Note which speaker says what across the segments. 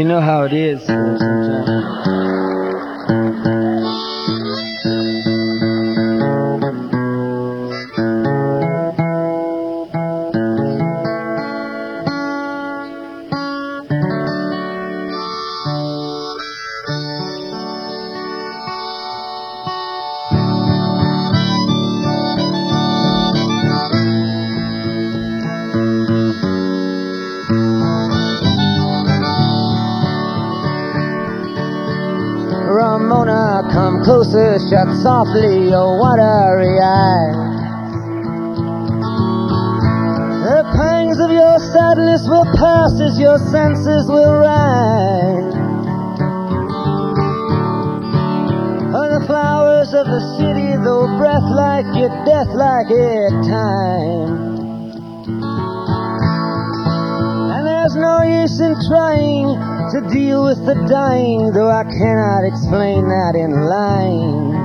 Speaker 1: You know how it is sometimes. Ramona, come closer, shut softly your watery eyes. The pangs of your sadness will pass as your senses will rise. Oh, the flowers of the city, though breath-like, yet death-like at time. And there's no use in trying to deal with the dying, though I cannot explain that in lines.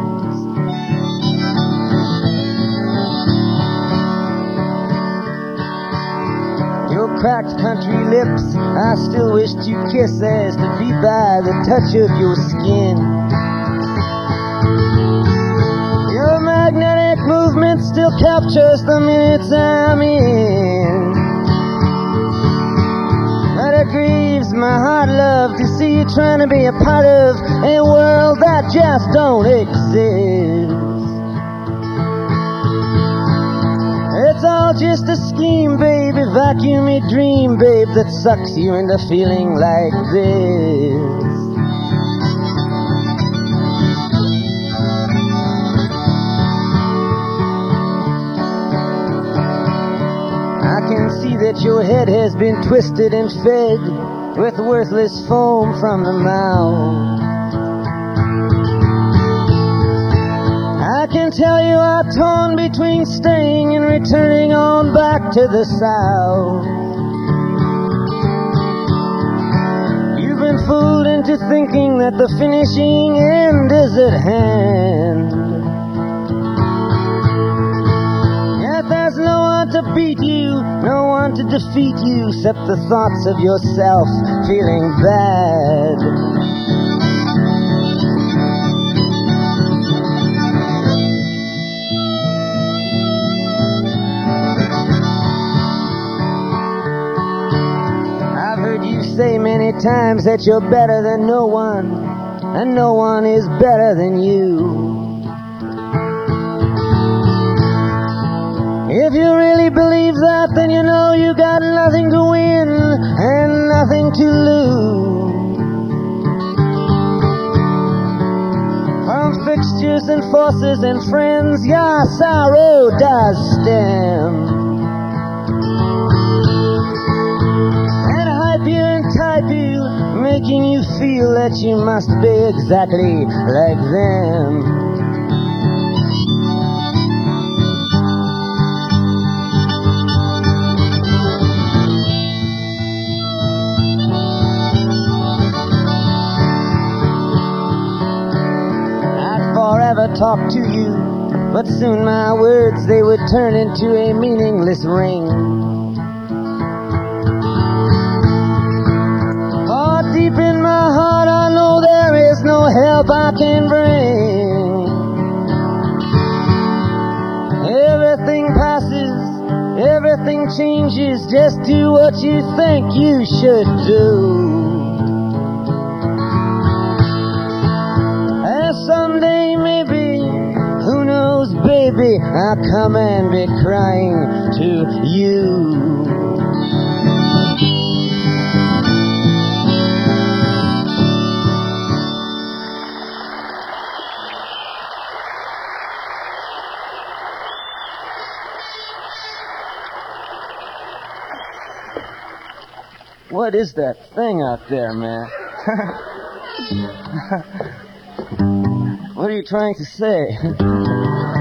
Speaker 1: Your cracked country lips I still wish to kiss as to be by the touch of your skin. Your magnetic movement still captures the minutes I'm in. But it grieves my heart, love, to see you trying to be a part of a world that just don't exist. It's all just a scheme, baby, vacuumy dream, babe, that sucks you into feeling like this. I can see that your head has been twisted and fed with worthless foam from the mouth. I can tell you are torn between staying and returning on back to the south. You've been fooled into thinking that the finishing end is at hand. Yet there's no one to beat you, no one to defeat you, except the thoughts of yourself feeling bad. Say many times that you're better than no one, and no one is better than you. If you really believe that, then you know you got nothing to win and nothing to lose. From fixtures and forces and friends, your sorrow does stem. Type you, making you feel that you must be exactly like them. I'd forever talk to you, but soon my words, they would turn into a meaningless ring. Deep in my heart I know there is no help I can bring. Everything passes, everything changes, just do what you think you should do. And someday maybe, who knows, baby, I'll come and be crying to you. What is that thing out there, man? What are you trying to say?